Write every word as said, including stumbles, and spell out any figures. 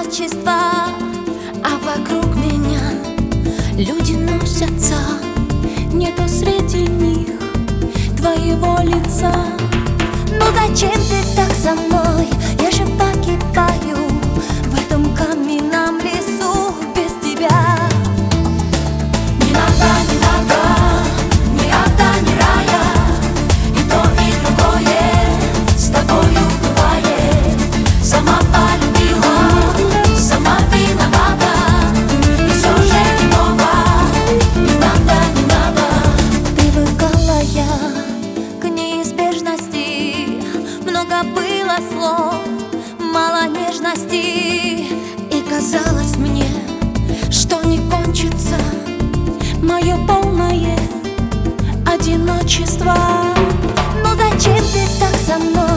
одиночества, а вокруг меня люди носятся. Нету среди них твоего лица. Ну зачем ты так со мной? Я же погибаю в этом каменном лесу без тебя. Не надо, не надо ни ада, ни рая. И то, и другое с тобою бывает. Сама полюбила, сама виновата, и все же не ново. Не надо, не надо. Привыкала я к неизбежности. Много было слов, мало нежности. И казалось мне, что не кончится мое полное одиночество. Но зачем ты так со мной?